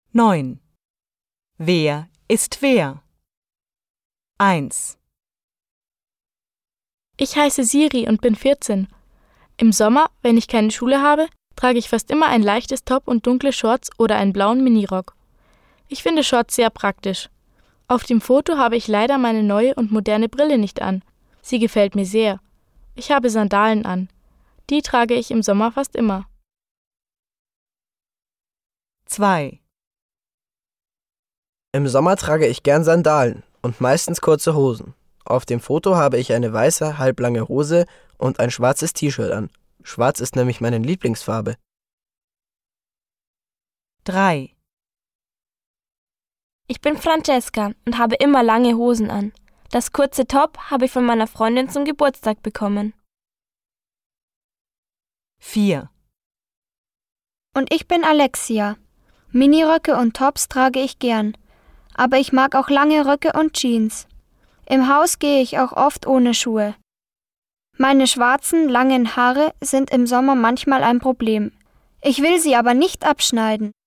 9. Wer ist wer? 1. Ich heiße Siri und bin 14. Im Sommer, wenn ich keine Schule habe, trage ich fast immer ein leichtes Top und dunkle Shorts oder einen blauen Minirock. Ich finde Shorts sehr praktisch. Auf dem Foto habe ich leider meine neue und moderne Brille nicht an. Sie gefällt mir sehr. Ich habe Sandalen an. Die trage ich im Sommer fast immer. 2. Im Sommer trage ich gern Sandalen und meistens kurze Hosen. Auf dem Foto habe ich eine weiße, halblange Hose und ein schwarzes T-Shirt an. Schwarz ist nämlich meine Lieblingsfarbe. 3. Ich bin Francesca und habe immer lange Hosen an. Das kurze Top habe ich von meiner Freundin zum Geburtstag bekommen. 4. Und ich bin Alexia. Miniröcke und Tops trage ich gern. Aber ich mag auch lange Röcke und Jeans. Im Haus gehe ich auch oft ohne Schuhe. Meine schwarzen, langen Haare sind im Sommer manchmal ein Problem. Ich will sie aber nicht abschneiden.